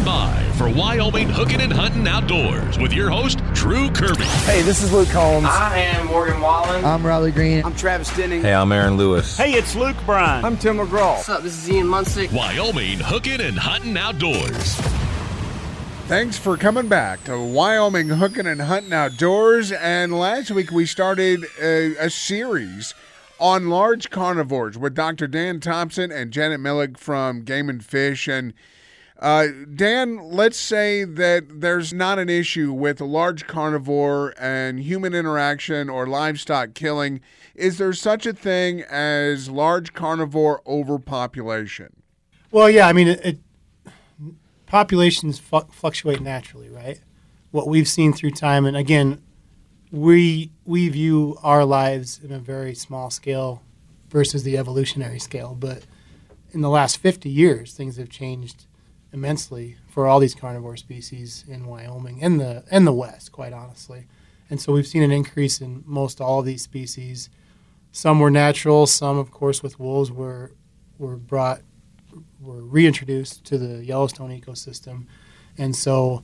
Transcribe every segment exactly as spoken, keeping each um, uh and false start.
by for Wyoming Hooking and Hunting Outdoors with your host, Drew Kirby. Hey, this is Luke Combs. I am Morgan Wallen. I'm Riley Green. I'm Travis Denning. Hey, I'm Aaron Lewis. Hey, it's Luke Bryan. I'm Tim McGraw. What's up? This is Ian Munsick. Wyoming Hooking and Hunting Outdoors. Thanks for coming back to Wyoming Hooking and Hunting Outdoors. And last week we started a, a series on large carnivores with Doctor Dan Thompson and Janet Millick from Game and Fish. And uh, Dan, let's say that there's not an issue with a large carnivore and human interaction or livestock killing. Is there such a thing as large carnivore overpopulation? Well, yeah, I mean, it, it populations fu- fluctuate naturally, right? What we've seen through time, and again, we we view our lives in a very small scale versus the evolutionary scale. But in the last fifty years, things have changed immensely for all these carnivore species in Wyoming and the and the West, quite honestly. And so we've seen an increase in most all of these species. Some were natural, some, of course, with wolves were were brought. were reintroduced to the Yellowstone ecosystem. And so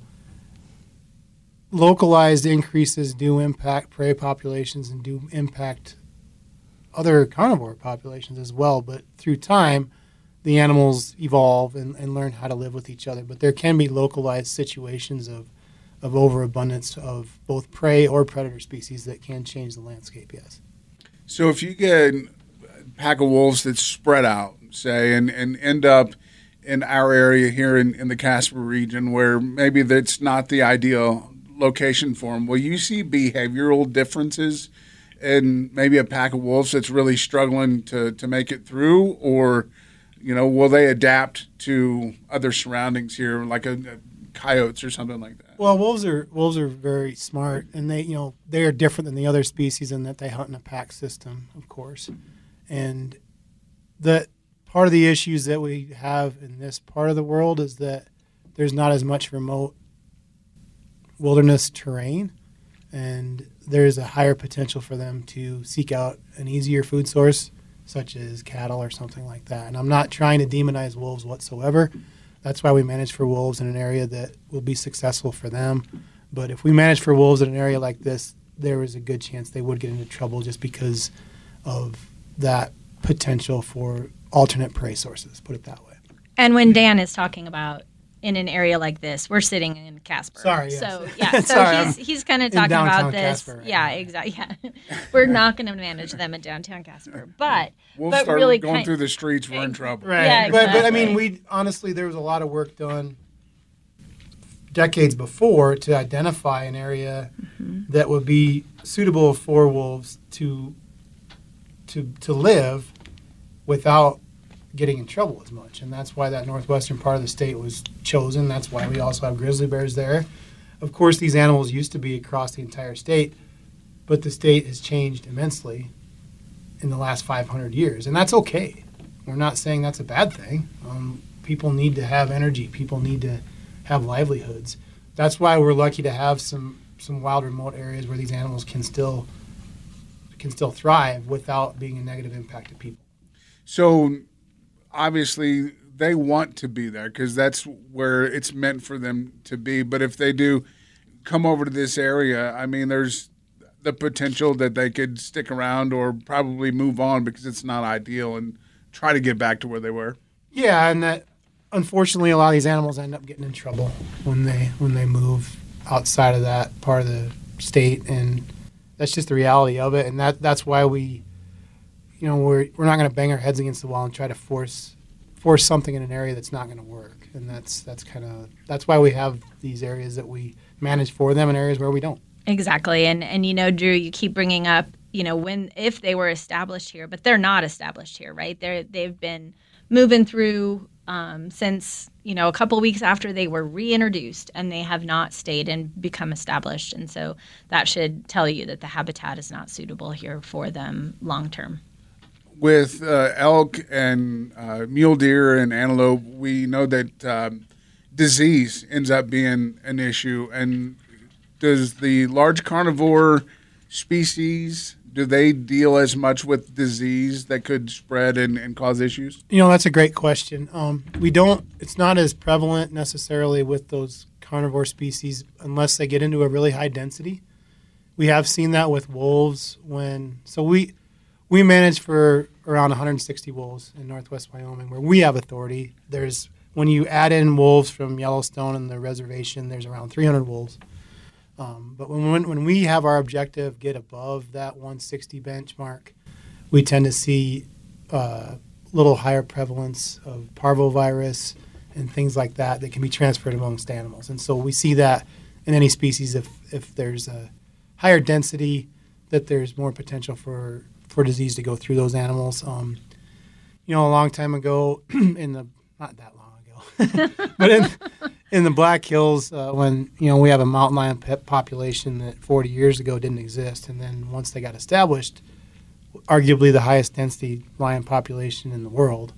localized increases do impact prey populations and do impact other carnivore populations as well. But through time, the animals evolve and, and learn how to live with each other. But there can be localized situations of, of overabundance of both prey or predator species that can change the landscape, yes. So if you get a pack of wolves that's spread out, say, and, and end up in our area here in, in the Casper region where maybe that's not the ideal location for them, will you see behavioral differences in maybe a pack of wolves that's really struggling to, to make it through? Or, you know, will they adapt to other surroundings here, like a, a coyotes or something like that? Well, wolves are wolves are very smart, and they, you know, they are different than the other species in that they hunt in a pack system, of course. And the part of the issues that we have in this part of the world is that there's not as much remote wilderness terrain, and there's a higher potential for them to seek out an easier food source, such as cattle or something like that. And I'm not trying to demonize wolves whatsoever. That's why we manage for wolves in an area that will be successful for them. But if we manage for wolves in an area like this, there is a good chance they would get into trouble just because of that potential for alternate prey sources, put it that way. And when Dan is talking about in an area like this, we're sitting in Casper. Sorry, yes. So yeah, so Sorry, he's I'm he's kind of talking about this. Casper right yeah, now. exactly. Yeah. We're not going to manage them in downtown Casper, but Wolves but start really going kind, through the streets, we're in trouble. Right. Yeah, but, but I exactly. mean, we honestly, there was a lot of work done decades before to identify an area mm-hmm. that would be suitable for wolves to to to live without getting in trouble as much. And that's why that northwestern part of the state was chosen. That's why we also have grizzly bears there. Of course, these animals used to be across the entire state, but the state has changed immensely in the last five hundred years. And that's okay. We're not saying that's a bad thing. Um, people need to have energy. People need to have livelihoods. That's why we're lucky to have some, some wild remote areas where these animals can still can still thrive without being a negative impact to people. So obviously they want to be there because that's where it's meant for them to be. But if they do come over to this area, I mean, there's the potential that they could stick around or probably move on because it's not ideal and try to get back to where they were. Yeah, and that unfortunately a lot of these animals end up getting in trouble when they when they move outside of that part of the state, and that's just the reality of it. And that that's why we, you know, we're we're not going to bang our heads against the wall and try to force force something in an area that's not going to work. And that's that's kind of that's why we have these areas that we manage for them and areas where we don't. Exactly. And and you know, Drew, you keep bringing up, you know, when if they were established here, but they're not established here, right? They're they've been moving through um, since, you know, a couple of weeks after they were reintroduced, and they have not stayed and become established. And so that should tell you that the habitat is not suitable here for them long term. With uh, elk and uh, mule deer and antelope, we know that um, disease ends up being an issue. And does the large carnivore species do they deal as much with disease that could spread and, and cause issues? You know, that's a great question. Um, we don't, it's not as prevalent necessarily with those carnivore species unless they get into a really high density. We have seen that with wolves when, so we, we manage for around one hundred sixty wolves in Northwest Wyoming where we have authority. There's, when you add in wolves from Yellowstone and the reservation, there's around three hundred wolves. Um, but when, when when we have our objective get above that one sixty benchmark, we tend to see a uh, little higher prevalence of parvovirus and things like that that can be transferred amongst animals. And so we see that in any species if, if there's a higher density, that there's more potential for, for disease to go through those animals. Um, you know, a long time ago, in the, not that long ago, but in in the Black Hills, uh, when, you know, we have a mountain lion pet population that forty years ago didn't exist, and then once they got established, arguably the highest density lion population in the world.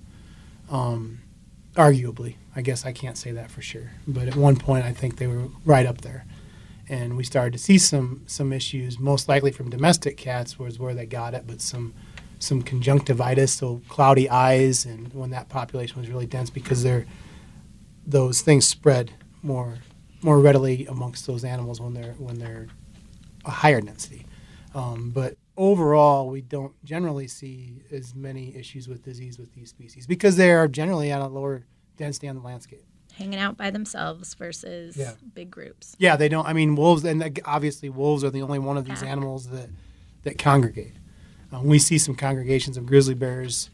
Um, arguably, I guess I can't say that for sure, but at one point I think they were right up there. And we started to see some some issues, most likely from domestic cats was where they got it, but some some conjunctivitis, so cloudy eyes, and when that population was really dense because they're those things spread more more readily amongst those animals when they're when they're a higher density. Um, but overall, we don't generally see as many issues with disease with these species because they are generally at a lower density on the landscape. Hanging out by themselves versus Yeah. big groups. Yeah, they don't. I mean, wolves, and obviously wolves are the only one of these Yeah. animals that that congregate. Um, we see some congregations of grizzly bears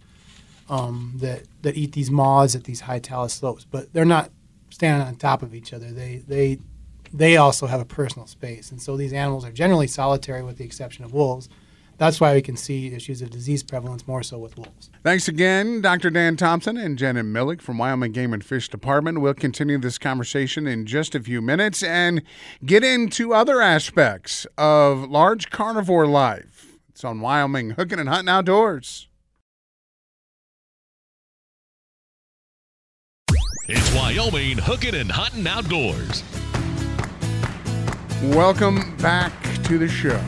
um, that that eat these moths at these high talus slopes, but they're not standing on top of each other. They they they also have a personal space, and so these animals are generally solitary, with the exception of wolves. That's why we can see issues of disease prevalence more so with wolves. Thanks again, Doctor Dan Thompson and Janet Millick from Wyoming Game and Fish Department. We'll continue this conversation in just a few minutes and get into other aspects of large carnivore life. It's on Wyoming Hooking and Hunting Outdoors. It's Wyoming Hooking and Hunting Outdoors. Welcome back to the show.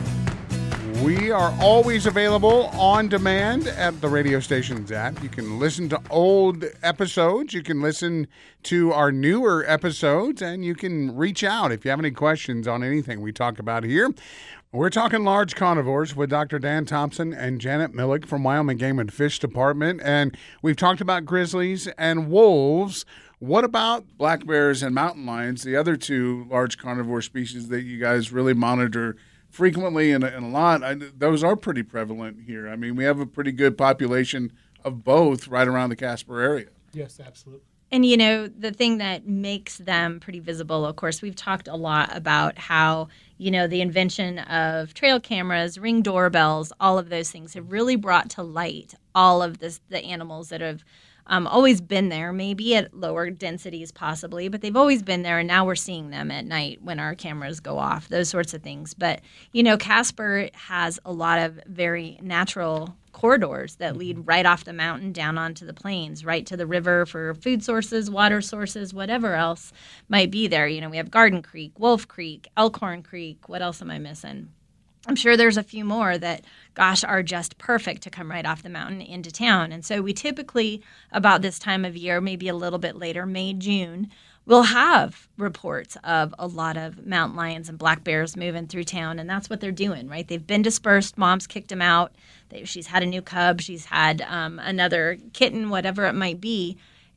We are always available on demand at the radio station's app. You can listen to old episodes. You can listen to our newer episodes, and you can reach out if you have any questions on anything we talk about here. We're talking large carnivores with Doctor Dan Thompson and Janet Millick from Wyoming Game and Fish Department, and we've talked about grizzlies and wolves. What about black bears and mountain lions, the other two large carnivore species that you guys really monitor frequently and, and a lot? I, those are pretty prevalent here. I mean, we have a pretty good population of both right around the Casper area. Yes, absolutely. And, you know, the thing that makes them pretty visible, of course, we've talked a lot about how, you know, the invention of trail cameras, Ring doorbells, all of those things have really brought to light all of this, the animals that have um, always been there, maybe at lower densities possibly, but they've always been there, and now we're seeing them at night when our cameras go off, those sorts of things. But, you know, Casper has a lot of very natural corridors that lead right off the mountain down onto the plains, right to the river for food sources, water sources, whatever else might be there. You know, we have Garden Creek, Wolf Creek, Elkhorn Creek. What else am I missing? I'm sure there's a few more that, gosh, are just perfect to come right off the mountain into town. And so we typically, about this time of year, maybe a little bit later, May, June, we'll have reports of a lot of mountain lions and black bears moving through town, and that's what they're doing, right? They've been dispersed. Mom's kicked them out. They, she's had a new cub. She's had um, another kitten, whatever it might be.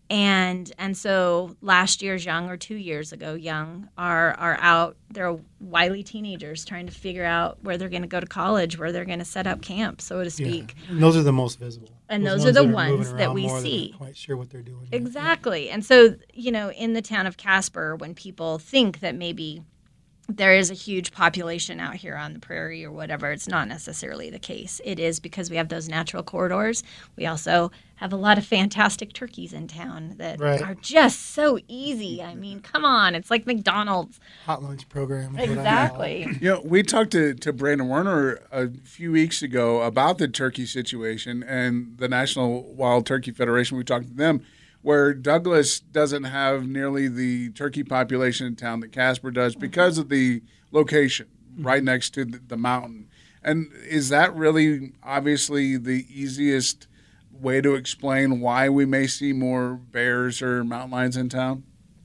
And and so last year's young, or two years ago young, are are out. They're wily teenagers trying to figure out where they're going to go to college, where they're going to set up camp, so to speak. Yeah. And those are the most visible. And those, those are the that are ones that we more see. That quite sure what they're doing. Exactly. And so, you know, in the town of Casper, when people think that maybe there is a huge population out here on the prairie or whatever, it's not necessarily the case. It is because we have those natural corridors. We also have a lot of fantastic turkeys in town that Right. are just so easy. I mean, come on. It's like McDonald's. Hot lunch program. is what I call it. Exactly. You know, we talked to, to Brandon Werner a few weeks ago about the turkey situation and the National Wild Turkey Federation. We talked to them, where Douglas doesn't have nearly the turkey population in town that Casper does because of the location right next to the, the mountain. And is that really obviously the easiest way to explain why we may see more bears or mountain lions in town?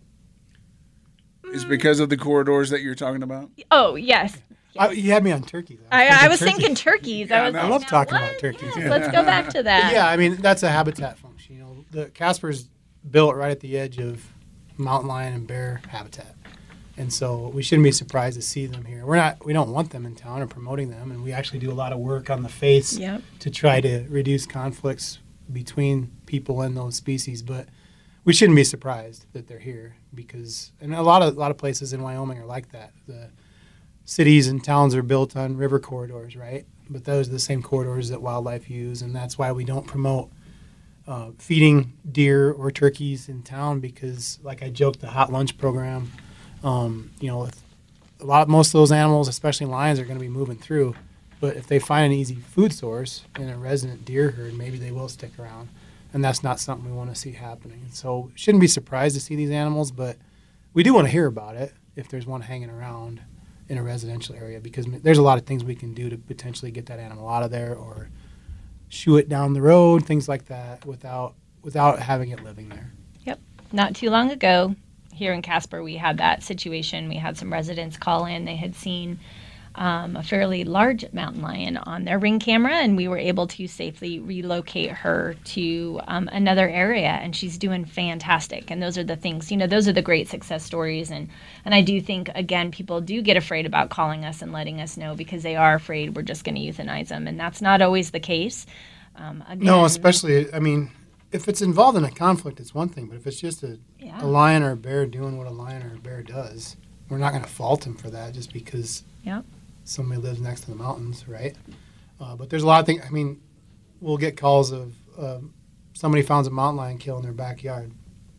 Is because of the corridors that you're talking about? Oh, yes. I, you had me on turkeys. I, I was turkeys. thinking turkeys. Yeah, I was no. like, I love now talking what? about turkeys. Yeah, let's go back to that. Yeah, I mean, that's a habitat function. You know, the Casper's built right at the edge of mountain lion and bear habitat. And so we shouldn't be surprised to see them here. We're not, we don't want them in town or promoting them. And we actually do a lot of work on the face Yep. to try to reduce conflicts between people and those species. But we shouldn't be surprised that they're here because, and a lot of, a lot of places in Wyoming are like that. The cities and towns are built on river corridors, right? But those are the same corridors that wildlife use, and that's why we don't promote uh, feeding deer or turkeys in town because, like I joked, the hot lunch program, um, you know, if a lot, most of those animals, especially lions, are going to be moving through. But if they find an easy food source in a resident deer herd, maybe they will stick around, and that's not something we want to see happening. So, shouldn't be surprised to see these animals, but we do want to hear about it if there's one hanging around in a residential area because there's a lot of things we can do to potentially get that animal out of there or shoo it down the road, things like that, without without having it living there. Yep. Not too long ago, here in Casper, we had that situation. We had some residents call in. They had seen um, a fairly large mountain lion on their Ring camera, and we were able to safely relocate her to um, another area, and she's doing fantastic. And those are the things, you know, those are the great success stories. And, and I do think, again, people do get afraid about calling us and letting us know because they are afraid we're just going to euthanize them, and that's not always the case. Um, again, No, especially, I mean, if it's involved in a conflict, it's one thing, but if it's just a, Yeah. a lion or a bear doing what a lion or a bear does, we're not going to fault them for that just because Yep. somebody lives next to the mountains, right? Uh, but there's a lot of things. I mean, we'll get calls of um, somebody found a mountain lion kill in their backyard,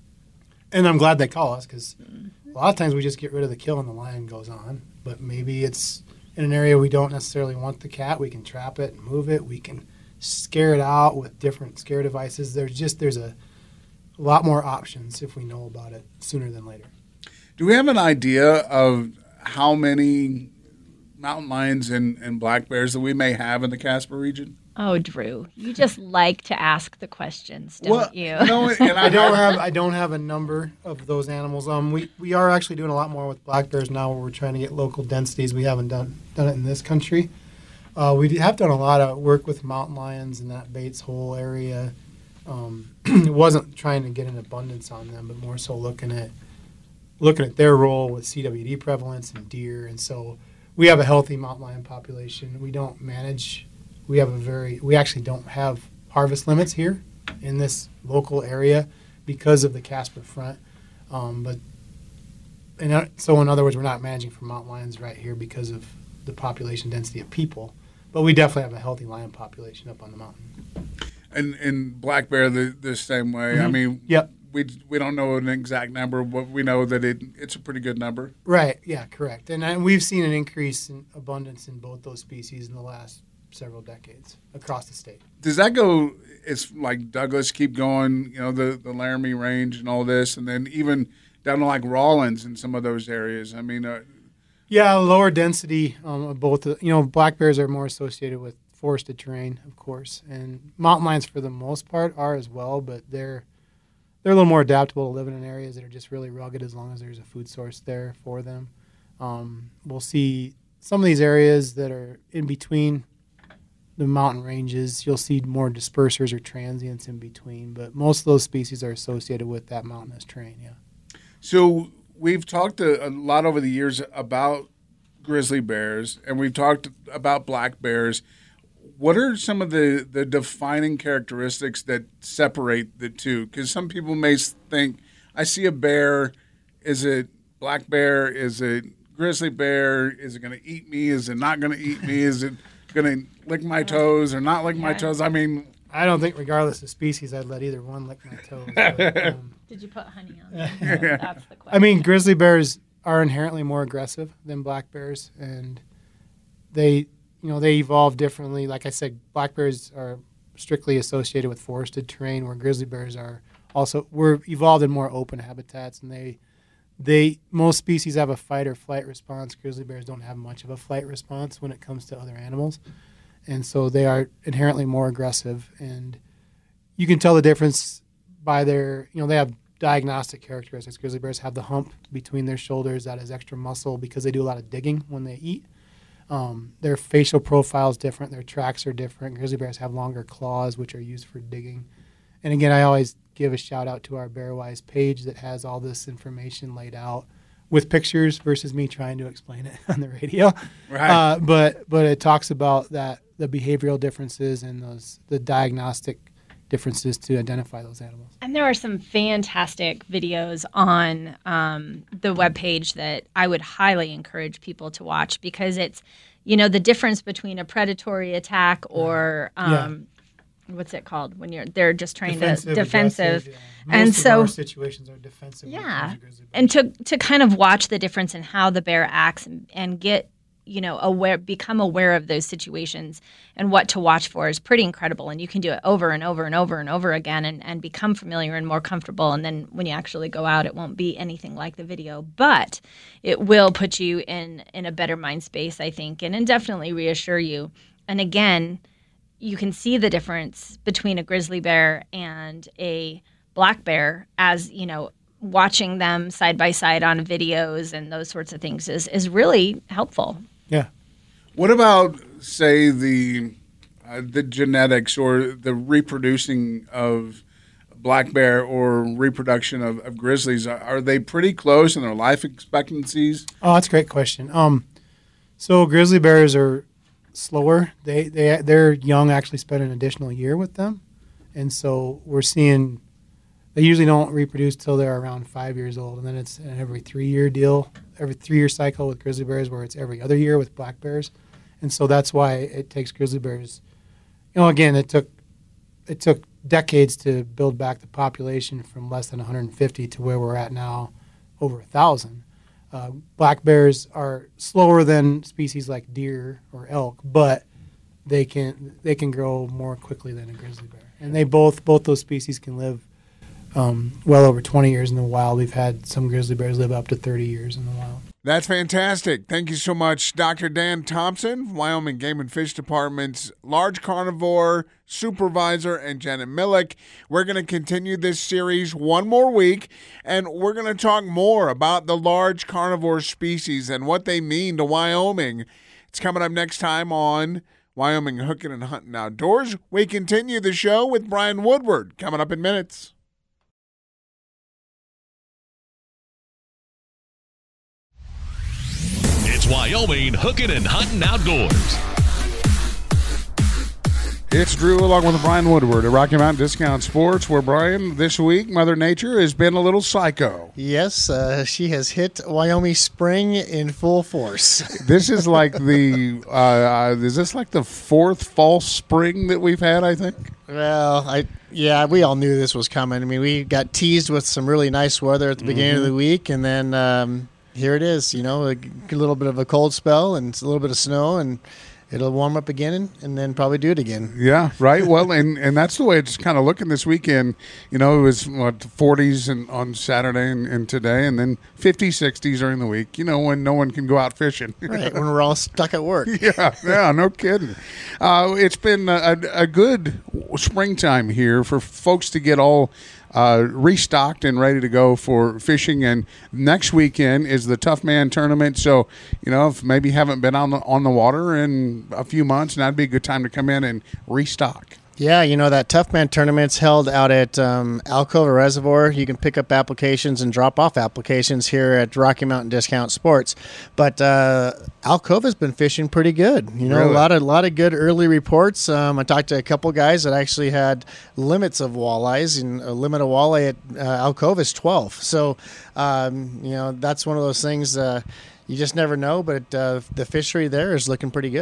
and I'm glad they call us because a lot of times we just get rid of the kill and the lion goes on. But maybe it's in an area we don't necessarily want the cat. We can trap it and move it. We can scare it out with different scare devices. There's just there's a, a lot more options if we know about it sooner than later. Do we have an idea of how many mountain lions and, and black bears that we may have in the Casper region? Oh, Drew, you just like to ask the questions, don't Well, you? No, and I I don't have I don't have a number of those animals. Um, we, we are actually doing a lot more with black bears now, where we're trying to get local densities. We haven't done done it in this country. Uh, we have done a lot of work with mountain lions in that Bates Hole area. Um, it wasn't trying to get an abundance on them, but more so looking at looking at their role with C W D prevalence and deer. And so we have a healthy mountain lion population. We don't manage. We have a very. We actually don't have harvest limits here in this local area because of the Casper front. Um, but and uh, so in other words, we're not managing for mountain lions right here because of the population density of people. But we definitely have a healthy lion population up on the mountain. And and black bear the, the same way. I mean, Yep. we we don't know an exact number, but we know that it it's a pretty good number. Right. Yeah. Correct. And, and we've seen an increase in abundance in both those species in the last several decades across the state. Does that go? It's like Douglas, keep going. You know, the the Laramie Range and all this, and then even down to like Rawlins in some of those areas. I mean, uh, Yeah, lower density. Um, of both. You know, black bears are more associated with forested terrain, of course, and mountain lions for the most part are as well. But they're they're a little more adaptable to living in areas that are just really rugged, as long as there's a food source there for them. Um, we'll see some of these areas that are in between the mountain ranges. You'll see more dispersers or transients in between, but most of those species are associated with that mountainous terrain. Yeah. so we've talked a, a lot over the years about grizzly bears, and we've talked about black bears. What are some of the, the defining characteristics that separate the two? Because some people may think, I see a bear. Is it black bear? Is it grizzly bear? Is it going to eat me? Is it not going to eat me? Is it going to lick my toes or not lick my Yeah. toes? I mean, I don't think, regardless of species, I'd let either one lick my toes. But, um, Did you put honey on them? That's the question. I mean, grizzly bears are inherently more aggressive than black bears, and they, you know, they evolve differently. Like I said, black bears are strictly associated with forested terrain, where grizzly bears are also we're evolved in more open habitats, and they they most species have a fight or flight response. Grizzly bears don't have much of a flight response when it comes to other animals, and so they are inherently more aggressive. And you can tell the difference by their, you know, they have diagnostic characteristics. Grizzly bears have the hump between their shoulders that is extra muscle because they do a lot of digging when they eat. Um, their facial profile is different. Their tracks are different. Grizzly bears have longer claws, which are used for digging. And again, I always give a shout out to our BearWise page that has all this information laid out with pictures versus me trying to explain it on the radio. Right. Uh, but but it talks about that the behavioral differences and those the diagnostic differences to identify those animals. And there are some fantastic videos on um, the webpage that I would highly encourage people to watch because it's, you know, the difference between a predatory attack or um, yeah. what's it called when you're they're just trying defensive, to defensive, yeah. and Most so of our situations are defensive. when it yeah, comes to grizzly bears. and to to kind of watch the difference in how the bear acts and, and get, you know, aware, become aware of those situations and what to watch for is pretty incredible. And you can do it over and over and over and over again and, and become familiar and more comfortable. And then when you actually go out, it won't be anything like the video, but it will put you in, in a better mind space, I think, and, and definitely reassure you. And again, you can see the difference between a grizzly bear and a black bear as, you know, watching them side by side on videos and those sorts of things is, is really helpful. Yeah. What about, say, the uh, the genetics or the reproducing of black bear or reproduction of, of grizzlies? Are, are they pretty close in their life expectancies? Oh, that's a great question. Um, so grizzly bears are slower. They they their young actually spend an additional year with them, and so we're seeing they usually don't reproduce till they're around five years old, and then it's an every three year deal, every three year cycle with grizzly bears, where it's every other year with black bears, and so that's why it takes grizzly bears. You know, again, it took it took decades to build back the population from less than one hundred fifty to where we're at now, over a thousand. Uh, black bears are slower than species like deer or elk, but they can they can grow more quickly than a grizzly bear, and they both both those species can live um, well over twenty years in the wild. We've had some grizzly bears live up to thirty years in the wild. That's fantastic. Thank you so much, Doctor Dan Thompson, Wyoming Game and Fish Department's large carnivore supervisor, and Janet Millick. We're going to continue this series one more week, and we're going to talk more about the large carnivore species and what they mean to Wyoming. It's coming up next time on Wyoming Hooking and Hunting Outdoors. We continue the show with Brian Woodward coming up in minutes. It's Wyoming Hooking and Hunting Outdoors. It's Drew along with Brian Woodward at Rocky Mountain Discount Sports, where, Brian, this week Mother Nature has been a little psycho. Yes, uh, she has hit Wyoming spring in full force. This is like the uh, uh, is this like the fourth false spring that we've had, I think? Well, I yeah, we all knew this was coming. I mean, we got teased with some really nice weather at the beginning mm-hmm. of the week, and then um, here it is, you know, a, a little bit of a cold spell and a little bit of snow, and it'll warm up again and, and then probably do it again. Yeah, right. Well, and, and that's the way it's kind of looking this weekend. You know, it was, what, forties and, on Saturday and, and today, and then fifties, sixties during the week, you know, when no one can go out fishing. Right, when we're all stuck at work. Yeah, yeah, no kidding. Uh, it's been a, a good springtime here for folks to get all Uh, restocked and ready to go for fishing. And next weekend is the Tough Man Tournament. So, you know, if maybe you haven't been on the, on the water in a few months, that'd be a good time to come in and restock. Yeah, you know, that Tough Man Tournament's held out at um, Alcova Reservoir. You can pick up applications and drop off applications here at Rocky Mountain Discount Sports. But uh, Alcova's been fishing pretty good. You know, Really? a lot of lot of good early reports. Um, I talked to a couple guys that actually had limits of walleyes, and a limit of walleye at uh, Alcova is twelve. So, um, you know, that's one of those things uh, you just never know, but uh, the fishery there is looking pretty good.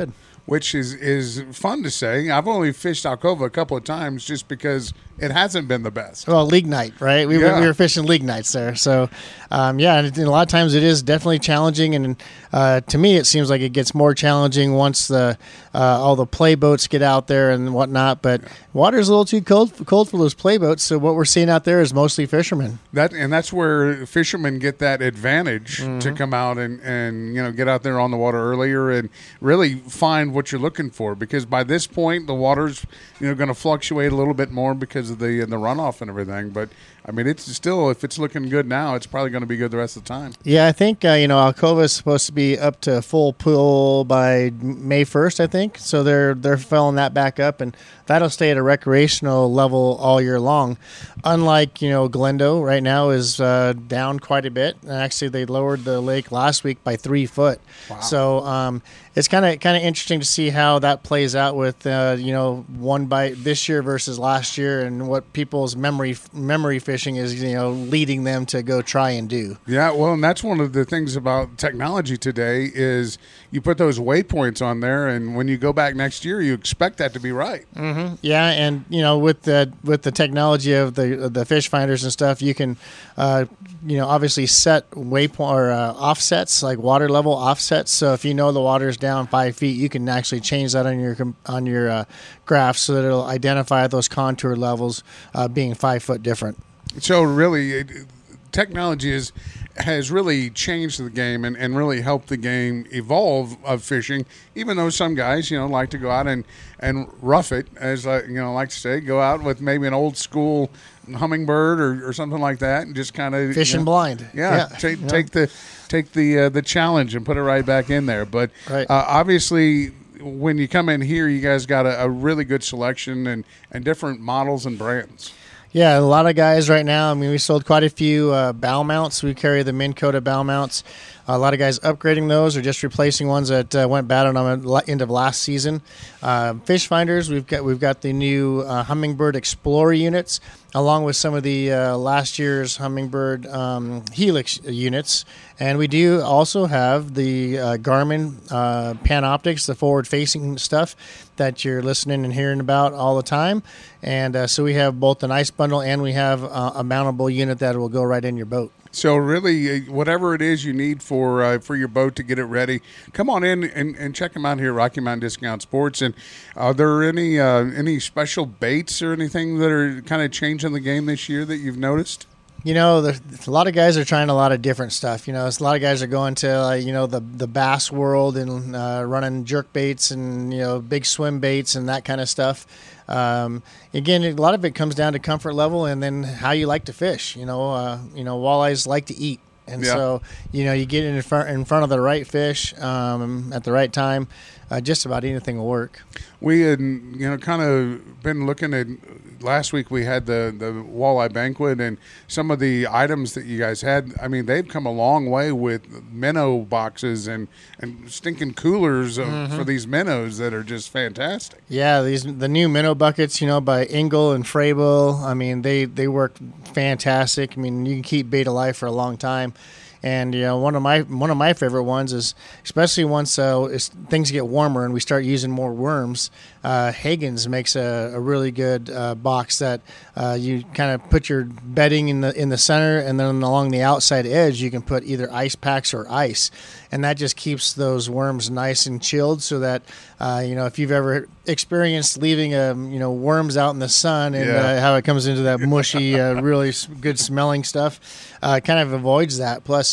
which is, is fun to say. I've only fished Alcova a couple of times just because it hasn't been the best. Well, league night, right? We, Yeah. were, we were fishing league nights there. So, um, yeah, and, it, and a lot of times it is definitely challenging. And uh, to me, it seems like it gets more challenging once the uh, all the play boats get out there and whatnot. But water's a little too cold, cold for those play boats. So what we're seeing out there is mostly fishermen. That and that's where fishermen get that advantage Mm-hmm. to come out and, and you know get out there on the water earlier and really find what you're looking for, because by this point the water's you know going to fluctuate a little bit more because of the the runoff and everything. But I mean, it's still, if it's looking good now, it's probably going to be good the rest of the time. Yeah, I think uh, you know Alcova is supposed to be up to full pool by May first, I think. So they're they're filling that back up, and that'll stay at a recreational level all year long. Unlike you know Glendo right now is uh, down quite a bit. And actually, they lowered the lake last week by three foot. Wow. So um, it's kind of kind of interesting to see how that plays out with uh, you know one bite this year versus last year, and what people's memory memory fishing is you know leading them to go try and do. Yeah, well, and that's one of the things about technology today is you put those waypoints on there, and when you go back next year, you expect that to be right. Mm-hmm. Yeah, and you know, with the with the technology of the of the fish finders and stuff, you can, uh, you know, obviously set waypoint or uh, offsets, like water level offsets. So if you know the water is down five feet, you can actually change that on your com- on your uh, graph so that it'll identify those contour levels uh, being five foot different. So really, it, technology is, has really changed the game and, and really helped the game evolve of fishing, even though some guys, you know, like to go out and, and rough it, as I, you know, like to say, go out with maybe an old school hummingbird or, or something like that and just kind of Fishing you know, blind. Yeah, Yeah. take Yeah. take the take the uh, the challenge and put it right back in there. But Right. uh, obviously, when you come in here, you guys got a, a really good selection and, and different models and brands. Yeah, a lot of guys right now. I mean, we sold quite a few uh, bow mounts. We carry the Minn Kota bow mounts. A lot of guys upgrading those or just replacing ones that uh, went bad on them at the end of last season. Uh, fish finders, we've got we've got the new uh, Humminbird Explorer units, along with some of the uh, last year's Humminbird um, Helix units. And we do also have the uh, Garmin uh, Panoptics, the forward-facing stuff that you're listening and hearing about all the time. And uh, so we have both an ice bundle and we have uh, a mountable unit that will go right in your boat. So really, uh, whatever it is you need for uh, for your boat to get it ready, come on in and, and check them out here at Rocky Mountain Discount Sports. And are there any uh, any special baits or anything that are kind of changing the game this year that you've noticed? You know, there's a lot of guys are trying a lot of different stuff. You know, a lot of guys are going to, uh, you know, the the bass world and uh, running jerk baits and, you know, big swim baits and that kind of stuff. Um, again, a lot of it comes down to comfort level and then how you like to fish. You know, uh, you know, walleyes like to eat. And Yeah. so, you know, you get in front in front of the right fish um, at the right time, uh, just about anything will work. We had, you know, kind of been looking at, last week we had the, the walleye banquet and some of the items that you guys had. I mean, they've come a long way with minnow boxes and, and stinking coolers of, Mm-hmm. for these minnows that are just fantastic. Yeah, these the new minnow buckets, you know, by Engel and Frabel. I mean, they they work fantastic. I mean, you can keep bait alive for a long time. And you know, one of my one of my favorite ones is, especially once uh, is things get warmer and we start using more worms. Uh, Hagen's makes a, a really good uh, box that uh, you kind of put your bedding in the in the center, and then along the outside edge you can put either ice packs or ice, and that just keeps those worms nice and chilled. So that uh, you know, if you've ever experienced leaving a you know worms out in the sun and Yeah. uh, how it comes into that mushy, uh, really s- good smelling stuff, uh, kind of avoids that. Plus,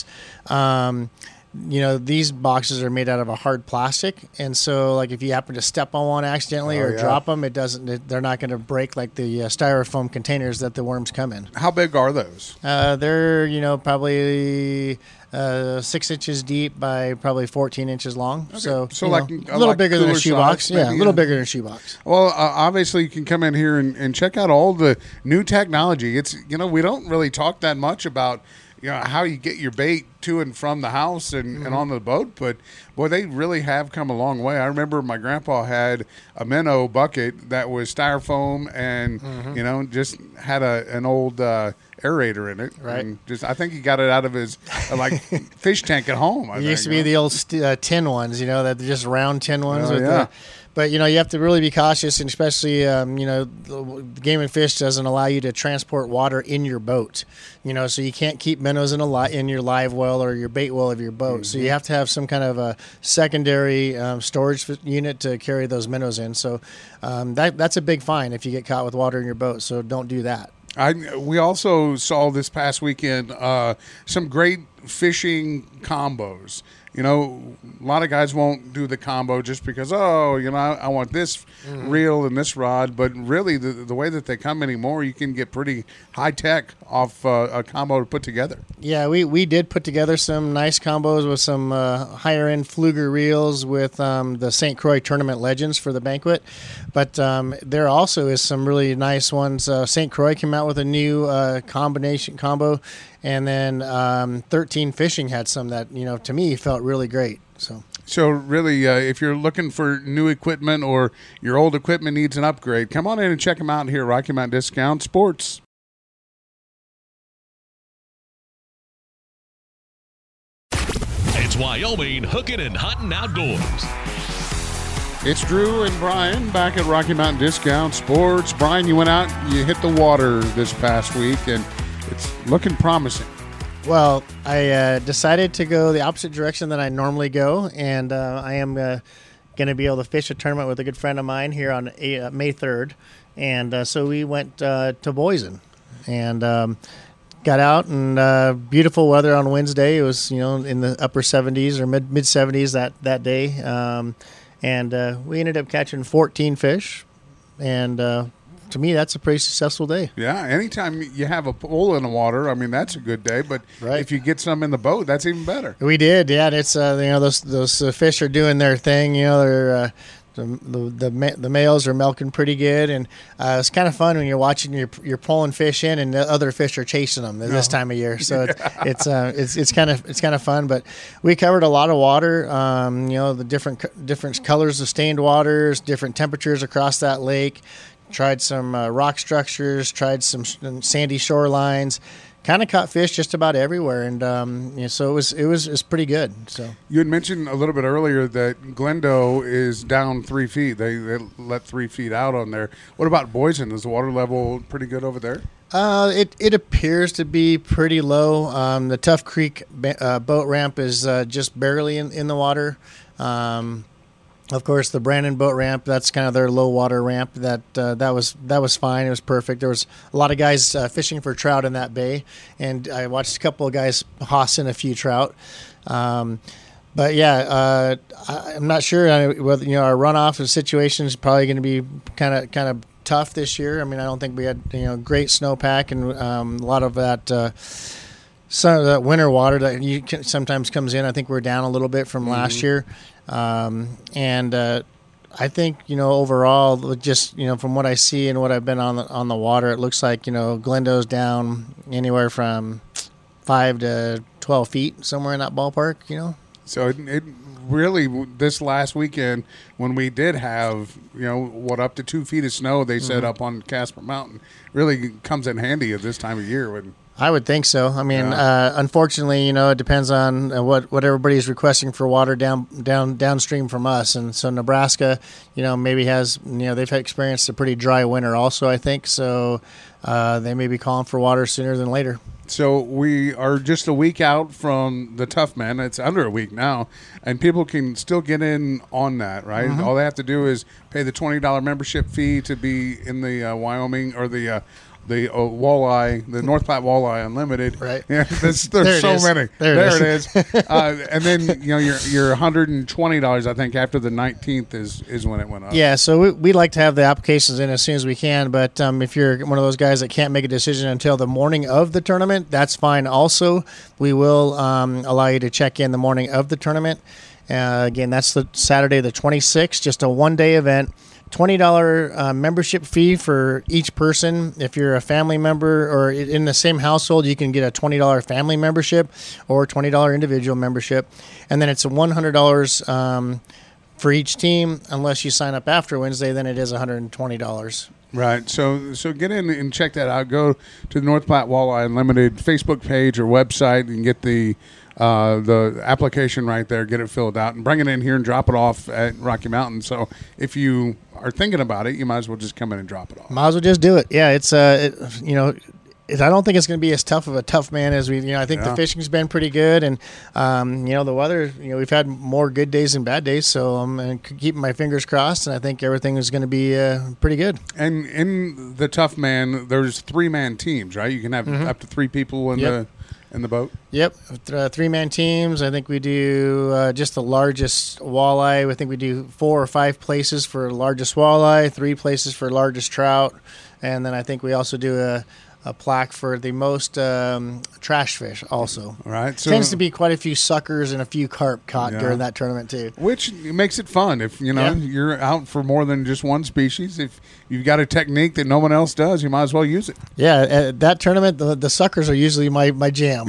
um, you know, these boxes are made out of a hard plastic, and so like if you happen to step on one accidentally Oh, or yeah. drop them, it doesn't. It, they're not going to break like the uh, styrofoam containers that the worms come in. How big are those? Uh, they're you know probably uh, six inches deep by probably fourteen inches long. So, So you like- know, uh, a little like bigger than a cooler shoebox. size, Yeah, a maybe, little yeah. bigger than a shoebox. Well, uh, obviously you can come in here and, and check out all the new technology. It's, you know, we don't really talk that much about, you know, how you get your bait to and from the house and, mm-hmm. and on the boat. But, boy, they really have come a long way. I remember my grandpa had a minnow bucket that was styrofoam and, mm-hmm. you know, just had a an old uh, aerator in it. Right. And just I think he got it out of his, uh, like, fish tank at home. I It think, used to be you know? the old st- uh, tin ones, you know, that they're just round tin ones. Oh, with yeah. the, but, you know, you have to really be cautious, and especially, um, you know, the Game and Fish doesn't allow you to transport water in your boat, you know, so you can't keep minnows in a li- in your live well or your bait well of your boat. Mm-hmm. So you have to have some kind of a secondary um, storage f- unit to carry those minnows in. So um, that that's a big fine if you get caught with water in your boat, so don't do that. I we also saw this past weekend uh, some great fishing combos. You know, a lot of guys won't do the combo just because, oh, you know, I, I want this mm-hmm. reel and this rod. But really, the the way that they come anymore, you can get pretty high tech off uh, a combo to put together. Yeah, we, we did put together some nice combos with some uh, higher end Fluger reels with um, the Saint Croix Tournament Legends for the banquet. But um, there also is some really nice ones. Uh, Saint Croix came out with a new uh, combination combo. And then um, thirteen Fishing had some that, you know, to me felt really great. So, so really, uh, if you're looking for new equipment or your old equipment needs an upgrade, come on in and check them out here at Rocky Mountain Discount Sports. It's Wyoming Hooking and Hunting Outdoors. It's Drew and Brian back at Rocky Mountain Discount Sports. Brian, you went out, you hit the water this past week, and it's looking promising. Well, I uh, decided to go the opposite direction that I normally go, and uh, I am uh, going to be able to fish a tournament with a good friend of mine here on uh, May third. And uh, so we went uh, to Boise and um, got out, and uh, beautiful weather on Wednesday. It was, you know, in the upper seventies or mid mid seventies that that day, um, and uh, we ended up catching fourteen fish, and uh, to me, that's a pretty successful day. Yeah, anytime you have a pole in the water, I mean, that's a good day. But right. if you get some in the boat, that's even better. We did, yeah. And it's uh, you know those those uh, fish are doing their thing. You know, they're uh, the the the, ma- the males are milking pretty good, and uh, it's kind of fun when you're watching you're you're pulling fish in, and the other fish are chasing them this no. time of year. So yeah. it's it's uh, it's it's kind of it's kind of fun. But we covered a lot of water. Um, you know, the different different colors of stained waters, different temperatures across that lake. Tried some uh, rock structures, tried some sh- sandy shorelines, kind of caught fish just about everywhere, and um, you know, so it was it was it was pretty good. So you had mentioned a little bit earlier that Glendo is down three feet. They, they let three feet out on there. What about Boise? Is the water level pretty good over there? Uh, it it appears to be pretty low. Um, the Tough Creek ba- uh, boat ramp is uh, just barely in, in the water. Um, Of course, the Brandon boat ramp, that's kind of their low water ramp. That uh, that was that was fine. It was perfect. There was a lot of guys uh, fishing for trout in that bay, and I watched a couple of guys hossing a few trout. Um, but yeah, uh, I, I'm not sure whether, you know, our runoff situation is probably going to be kind of kind of tough this year. I mean, I don't think we had, you know, great snowpack and um, a lot of that. Uh, Some of that winter water that you can, sometimes comes in. I think we're down a little bit from mm-hmm. last year, um, and uh, I think, you know, overall, just, you know, from what I see and what I've been on the on the water, it looks like, you know, Glendo's down anywhere from five to twelve feet, somewhere in that ballpark. You know, so it, it really this last weekend when we did have, you know, what, up to two feet of snow they mm-hmm. set up on Casper Mountain, really comes in handy at this time of year when. I would think so. I mean, yeah. uh, unfortunately, you know, it depends on uh, what, what everybody's requesting for water down down downstream from us. And so Nebraska, you know, maybe has, you know, they've experienced a pretty dry winter also, I think. So uh, they may be calling for water sooner than later. So we are just a week out from the Tough Men. It's under a week now, and people can still get in on that, right? Mm-hmm. All they have to do is pay the twenty dollars membership fee to be in the uh, Wyoming or the uh, the uh, walleye, the North Platte Walleye Unlimited. Right. Yeah, there's there's so is. many. There, there it is. It is. uh, and then, you know, your your one hundred twenty dollars, I think, after the nineteenth is, is when it went up. Yeah, so we, we like to have the applications in as soon as we can, but um, if you're one of those guys that can't make a decision until the morning of the tournament, that's fine also. We will um, allow you to check in the morning of the tournament. Uh, again, that's the Saturday the twenty-sixth, just a one-day event. twenty dollars uh, membership fee for each person. If you're a family member or in the same household, you can get a twenty dollars family membership or twenty dollars individual membership. And then it's one hundred dollars um, for each team. Unless you sign up after Wednesday, then it is one hundred twenty dollars. Right. So so get in and check that out. Go to the North Platte Walleye Unlimited Facebook page or website and get the uh, the application right there. Get it filled out and bring it in here and drop it off at Rocky Mountain. So if you are thinking about it, you might as well just come in and drop it off. Might as well just do it. Yeah, it's uh, it, you know. It, I don't think it's going to be as tough of a tough man as we, you know, I think Yeah. the fishing's been pretty good, and um, you know, the weather, you know, we've had more good days than bad days, so I'm uh, keeping my fingers crossed, and I think everything is going to be uh, pretty good. And in the tough man, there's three man teams, right? You can have up to three people in Yep. the in the boat. Yep, Th- uh, three-man teams. I think we do uh, just the largest walleye. I think we do four or five places for largest walleye, three places for largest trout, and then I think we also do a, a plaque for the most um, trash fish also. All right. So Tends to be quite a few suckers and a few carp caught Yeah. during that tournament too. Which makes it fun if you know Yeah. you're out for more than just one species. If you've got a technique that no one else does, you might as well use it. Yeah, at that tournament, the, the suckers are usually my, my jam.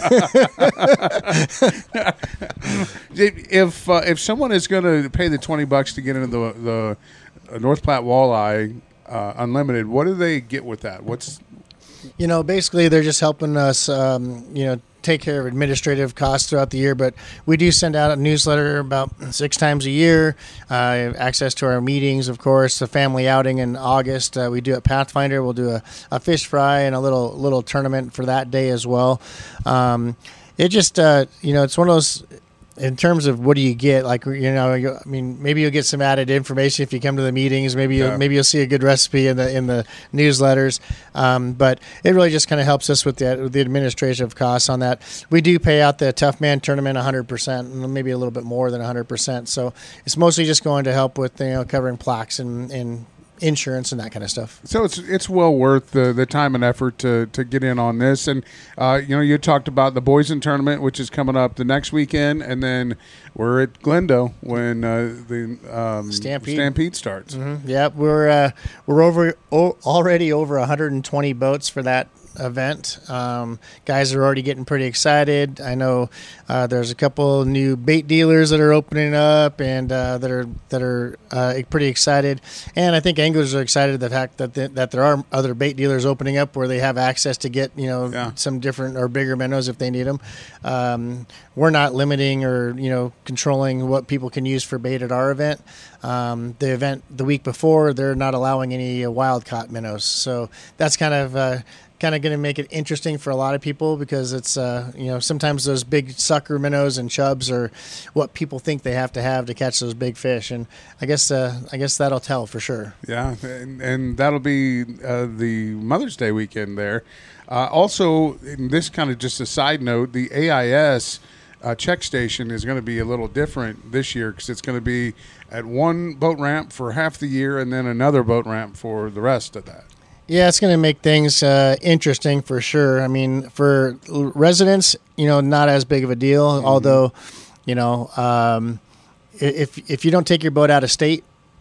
If uh, if someone is going to pay the twenty bucks to get into the the North Platte Walleye uh, Unlimited, what do they get with that? What's You know, basically they're just helping us, um, you know, take care of administrative costs throughout the year. But we do send out a newsletter about six times a year. Uh, access to our meetings, of course, the family outing in August. Uh, we do at Pathfinder. We'll do a, a fish fry and a little little tournament for that day as well. Um, it just, uh, you know, it's one of those. In terms of what do you get, like, you know, you, I mean, maybe you'll get some added information if you come to the meetings. Maybe you'll, Yeah. maybe you'll see a good recipe in the in the newsletters. Um, but it really just kind of helps us with the with the administrative costs on that. We do pay out the Tough Man tournament one hundred percent, maybe a little bit more than one hundred percent. So it's mostly just going to help with, you know, covering plaques and, and insurance and that kind of stuff. So it's it's well worth the, the time and effort to, to get in on this. And, uh, you know, you talked about the Boysen tournament, which is coming up the next weekend. And then we're at Glendo when uh, the um, Stampede. Stampede starts. Mm-hmm. Yeah, we're uh, we're over o- already over one hundred twenty boats for that event. Um, guys are already getting pretty excited. I know uh, there's a couple new bait dealers that are opening up and uh, that are that are uh, pretty excited. And I think anglers are excited the fact that th- that there are other bait dealers opening up where they have access to get, you know, Yeah. some different or bigger minnows if they need them. Um, we're not limiting or, you know, controlling what people can use for bait at our event. Um, the event the week before, they're not allowing any uh, wild caught minnows. So that's kind of uh, kind of going to make it interesting for a lot of people because it's, uh, you know, sometimes those big sucker minnows and chubs are what people think they have to have to catch those big fish. And I guess uh, I guess that'll tell for sure. Yeah, and, and that'll be uh, the Mother's Day weekend there. Uh, also, in this kind of just a side note, the A I S uh, check station is going to be a little different this year because it's going to be at one boat ramp for half the year and then another boat ramp for the rest of that. Yeah, it's going to make things uh, interesting for sure. I mean, for l- residents, you know, not as big of a deal. Mm-hmm. Although, you know, um, i- if if you don't take your boat out of state,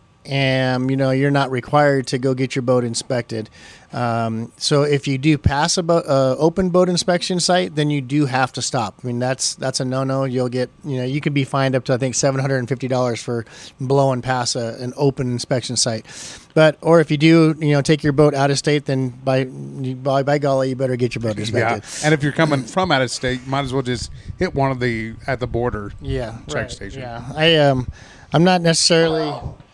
and you know, you're not required to go get your boat inspected. Um, so if you do pass a bo- uh, open boat inspection site, then you do have to stop. I mean, that's that's a no-no. You'll get, you know, you could be fined up to I think seven hundred and fifty dollars for blowing past a, an open inspection site. But or if you do, you know, take your boat out of state, then by by, by golly, you better get your boat Yeah, inspected. and if you're coming from out of state, you might as well just hit one of the at the border. Yeah, check right, station. Yeah, I um, I'm not necessarily,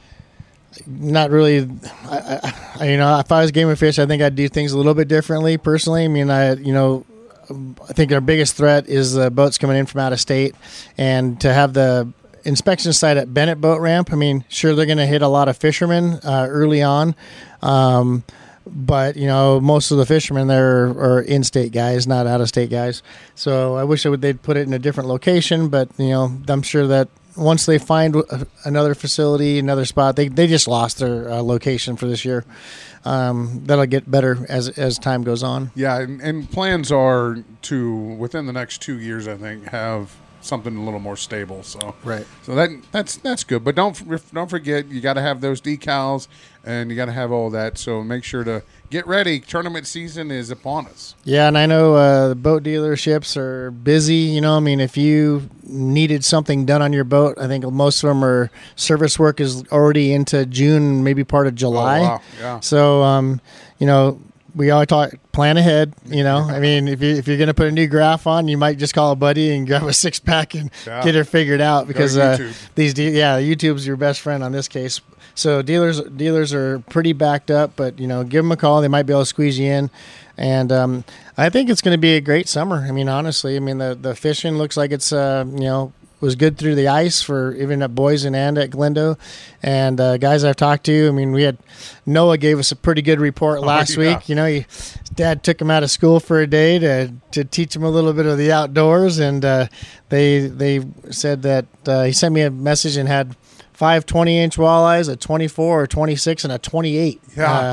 not really. I, I, you know, if I was game of fish, I think I'd do things a little bit differently. Personally, I mean, I you know, I think our biggest threat is the boats coming in from out of state, and to have the inspection site at Bennett Boat Ramp. I mean, sure, they're going to hit a lot of fishermen uh, early on. Um, But, you know, most of the fishermen there are in-state guys, not out-of-state guys. So I wish I would, they'd put it in a different location. But, you know, I'm sure that once they find a- another facility, another spot, they, they just lost their uh, location for this year. Um, that'll get better as as time goes on. Yeah, and, and plans are to, within the next two years, I think, have something a little more stable. So Right. So that that's that's good. But don't don't forget, you got to have those decals and you got to have all that. So make sure to get ready. Tournament season is upon us. Yeah, and I know uh, the boat dealerships are busy. You know, I mean, if you needed something done on your boat, I think most of them are service work is already into June, maybe part of July. Oh, wow. Yeah. So, um, you know, we always talk plan ahead. You know, I mean, if you if you're going to put a new graph on, you might just call a buddy and grab a six pack and Yeah. get it figured out because uh, YouTube. these de- yeah, YouTube's your best friend on this case. So dealers dealers are pretty backed up, but you know, give them a call. They might be able to squeeze you in. And um, I think it's going to be a great summer. I mean, honestly, I mean the the fishing looks like it's uh, you know was good through the ice for even at Boise and at Glendo. And uh, guys I've talked to, I mean, we had Noah gave us a pretty good report last Oh, yeah. week. You know, he, his dad took him out of school for a day to to teach him a little bit of the outdoors, and uh, they they said that uh, he sent me a message and had five twenty-inch walleyes, a twenty-four, or twenty-six, and a twenty-eight. Yeah. Uh,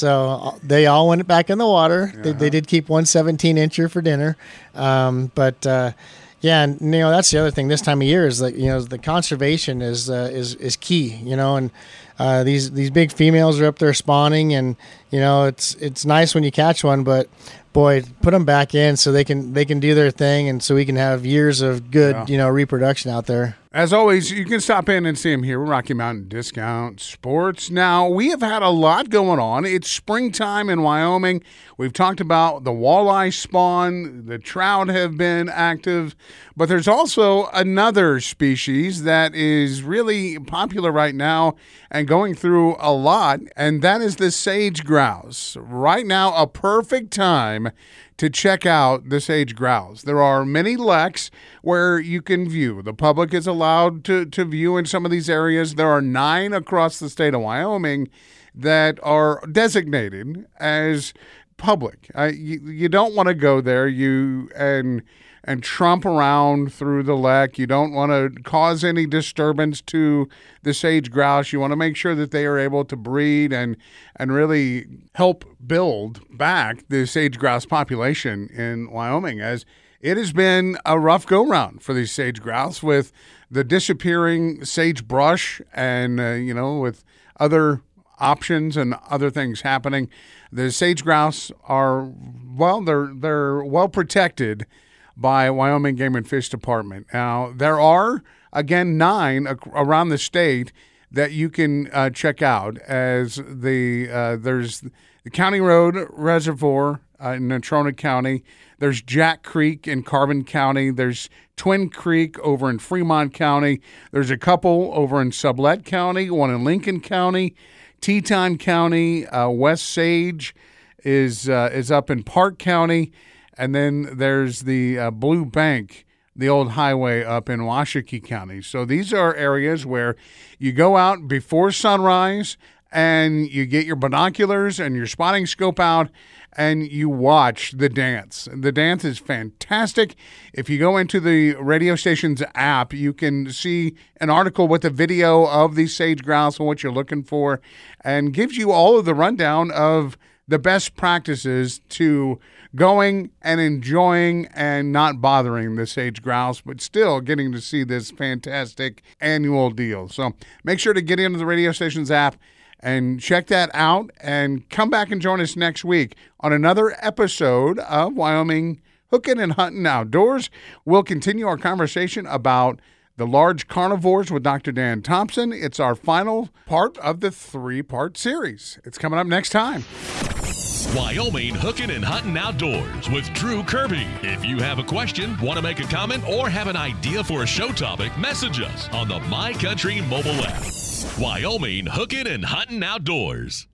so they all went back in the water. They, they did keep one seventeen-incher for dinner. Um, but, uh, yeah, and, you know, that's the other thing this time of year is that, you know, the conservation is uh, is is key, you know, and uh, these these big females are up there spawning, and, you know, it's it's nice when you catch one, but boy, put them back in so they can they can do their thing, and so we can have years of good, Yeah. you know, reproduction out there. As always, you can stop in and see him here with Rocky Mountain Discount Sports. Now, we have had a lot going on. It's springtime in Wyoming. We've talked about the walleye spawn. The trout have been active. But there's also another species that is really popular right now and going through a lot, and that is the sage grouse. Right now, a perfect time to check out the sage grouse. There are many leks where you can view. The public is allowed to, to view in some of these areas. There are nine across the state of Wyoming that are designated as public. Uh, you, you don't want to go there you and and tromp around through the lek. You don't want to cause any disturbance to the sage grouse. You want to make sure that they are able to breed and and really help build back the sage grouse population in Wyoming, as it has been a rough go-round for these sage grouse with the disappearing sagebrush and, uh, you know, with other options and other things happening. The sage grouse are, well, they're they're well protected by Wyoming Game and Fish Department. Now, there are, again, nine ac- around the state that you can uh, check out, as the uh, there's the County Road Reservoir uh, in Natrona County. There's Jack Creek in Carbon County. There's Twin Creek over in Fremont County. There's a couple over in Sublette County, one in Lincoln County. Teton County, uh, West Sage is uh, is up in Park County. And then there's the uh, Blue Bank, the old highway up in Washakie County. So these are areas where you go out before sunrise and you get your binoculars and your spotting scope out and you watch the dance. The dance is fantastic. If you go into the radio station's app, you can see an article with a video of these sage grouse and what you're looking for, and gives you all of the rundown of the best practices to going and enjoying and not bothering the sage grouse, but still getting to see this fantastic annual deal. So make sure to get into the radio station's app and check that out, and come back and join us next week on another episode of Wyoming Hooking and Hunting Outdoors. We'll continue our conversation about the large carnivores with Doctor Dan Thompson. It's our final part of the three-part series. It's coming up next time. Wyoming Hooking and Hunting Outdoors with Drew Kirby. If you have a question, want to make a comment, or have an idea for a show topic, message us on the My Country mobile app. Wyoming Hooking and Hunting Outdoors.